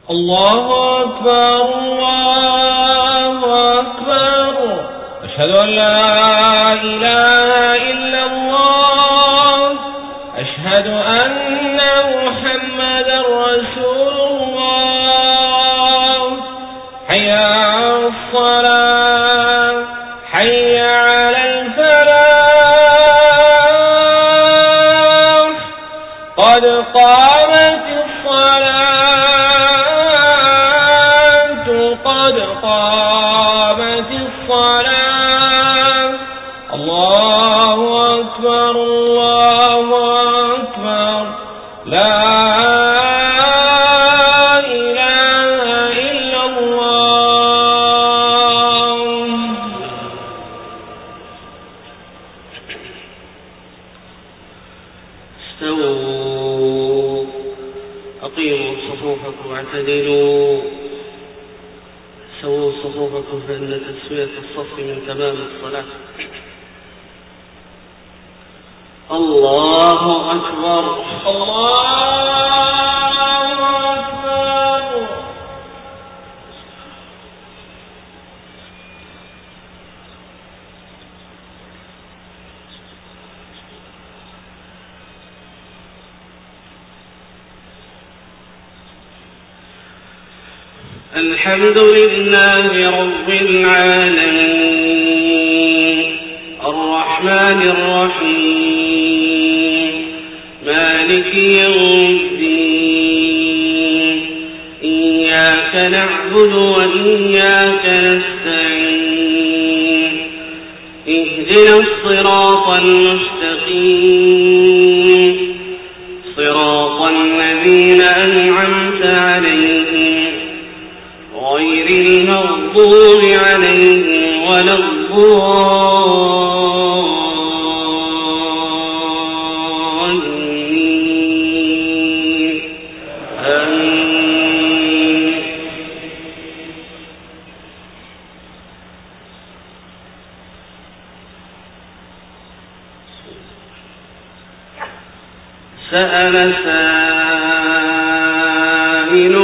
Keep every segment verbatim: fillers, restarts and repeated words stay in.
الله أكبر الله أكبر أشهد أن لا إله إلا الله أشهد أن محمدا رسول الله حي على الصلاة حي على الفلاح قد قامت الصلاة قد قامت الصلاة الله أكبر الله أكبر لا إله إلا الله. استووا أقيموا صفوفكم واعتدلوا سووا صفوفكم فإن تسوية الصف من تمام الصلاة. الله أكبر الله أكبر. الحمد لله رب العالمين الرحمن الرحيم مالك يوم الدين إياك نعبد وإياك نستعين اهدنا الصراط المستقيم صراط الذين أنعمت عليهم غير المغضوب عليهم ولا الضالين آمين. سأل سائل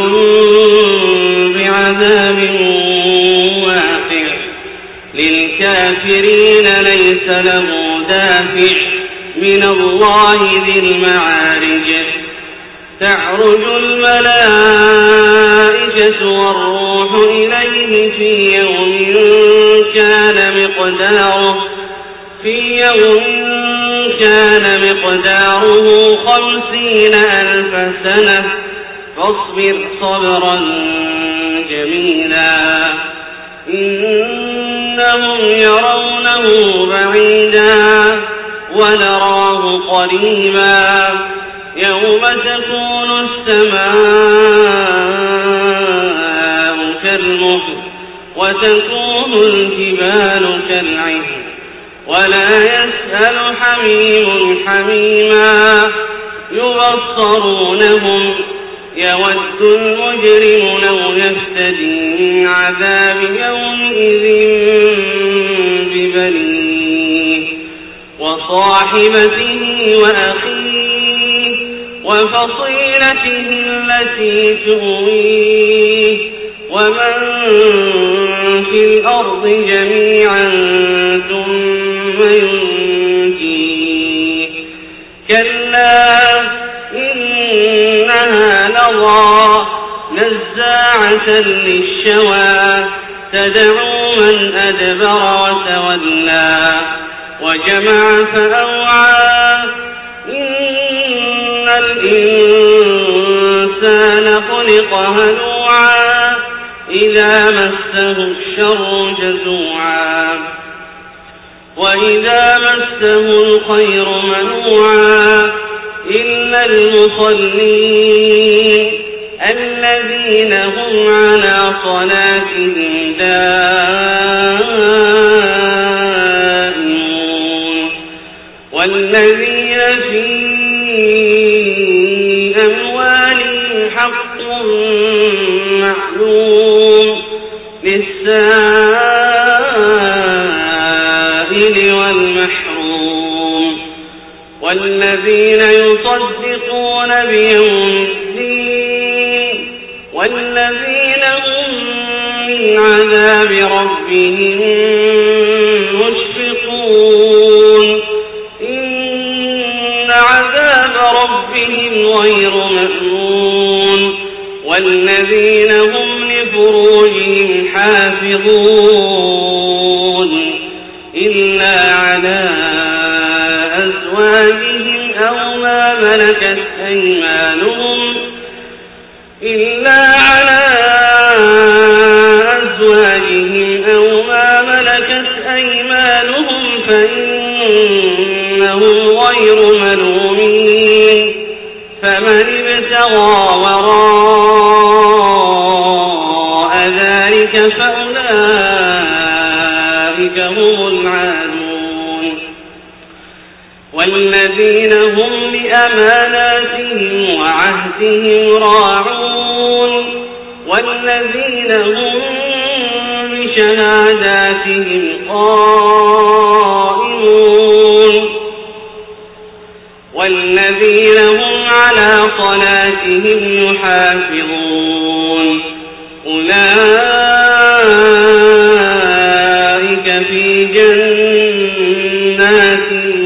بعذاب واقع للكافرين ليس له دافع من الله ذي المعارج تعرج الملائكة والروح إليه في يوم كان مقداره في يوم كان مقداره خمسين ألف سنة فاصبر صبرا جميلا إنهم يرونه بعيدا ونراه قريبا يوم تكون السماء كالمهل وتكون الجبال كالعهن ولا يسأل حميم حميما يبصرونهم يود المجرم لو يفتدي من عذاب يومئذ ببنيه وصاحبته وأخيه وفصيلته التي تؤويه ومن في الأرض جميعا ثم ينجيه كلا إنها لظى نزاعة للشوى تدعو من أدبر وتولى وجمع فأوعى إن الإنسان خلق هلوعا إذا مسه الشر جزوعا وإذا مسه الخير منوعا إلا المصلين الذين هم على صلاتهم دائمون والذين في أموالهم حق معلوم للسائل والمحروم والذين يصدقون بيوم الدين والذين عذاب ربهم مشفقون إن عذاب ربهم غير مأمون والذين هم لفروجهم حافظون إلا على أزواجهم أو ما ملكت أيمانهم إلا على أزواجهم أو ما ملكت أيمانهم فإنهم غير ملومين فمن ابتغى وراء ذلك فأولئك هم العادون والذين هم لأماناتهم وعهدهم راعون والذين هم بشهاداتهم قائمون والذين هم على صلاتهم يحافظون أولئك في جنات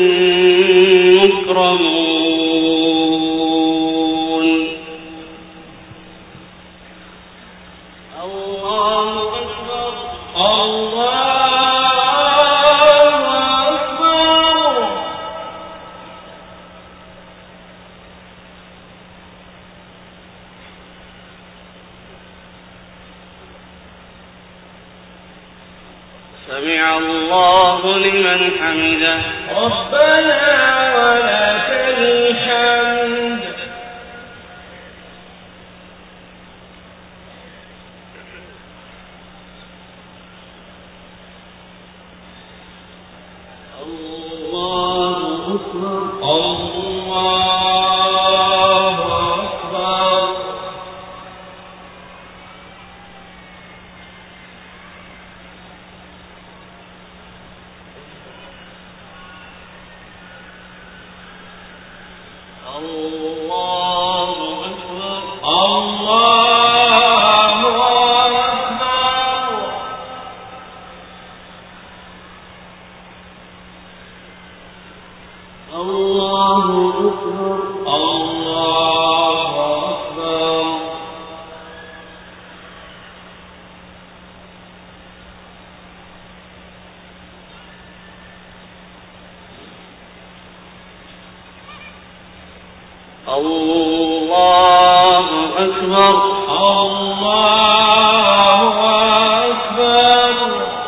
مكرمون الله أكبر الله أكبر سمع الله لمن حمده ربنا ولك الحمد الله أكبر الله أكبر الله أكبر الله أكبر الله أكبر الله أكبر الله أكبر الله أكبر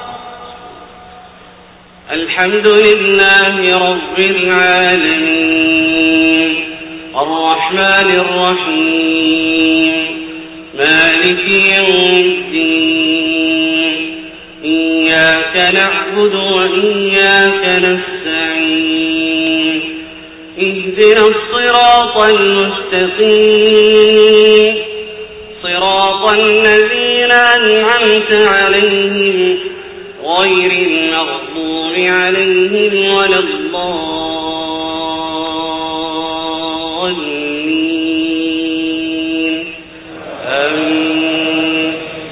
الحمد لله رب العالمين الرحمن الرحيم مالك يوم الدين إياك نعبد وإياك نستعين اهدنا الصراط المستقيم صراط الذين أنعمت عليهم غير المغضوب عليهم ولا الضالين آمين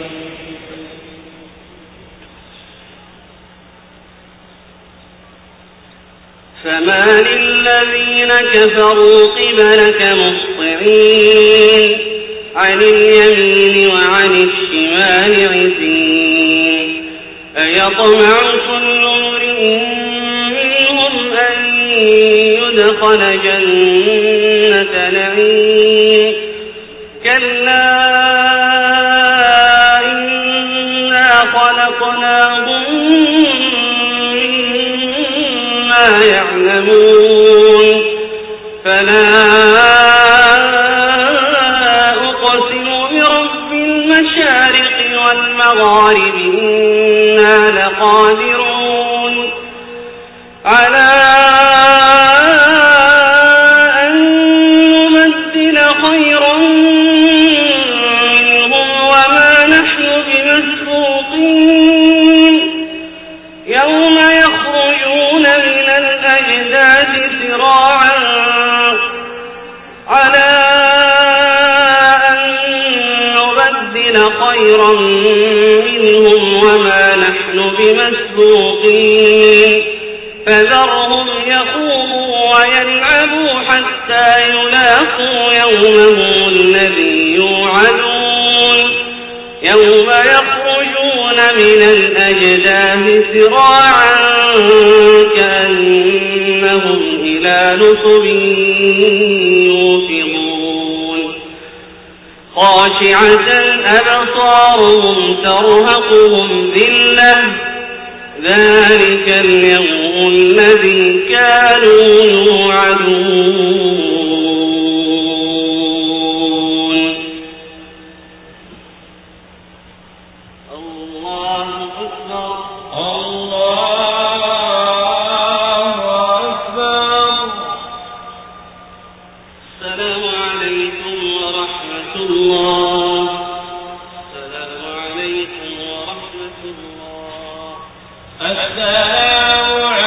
فما للذين كفروا قبلك مهطعين عن اليمين وعن الشمال عزين أيطمع كل امرئ منهم أن يدخل جنة نعيم كلا إنا خلقناهم مما يعلمون فلا أقسم برب المشارق والمغارب إنا لقادرون على أن نبدل خيرا منهم وما نحن بمسبوقين يوم يخرجون من الأجداث سراعا على أن نبدل خيرا خيرا منهم وما نحن بمسبوقين فذرهم يخوضوا ويلعبوا حتى يلاقوا يومهم الذي يوعدون يوم يخرجون من الأجداث سراعا كأنهم إلى نصب يوفضون خاشعة أبصارهم ترهقهم ذلة ذلك اليوم الذي كانوا يوعدون. الله أكبر الله أكبر. السلام عليكم ورحمة الله. السلام عليكم ورحمة الله. السلام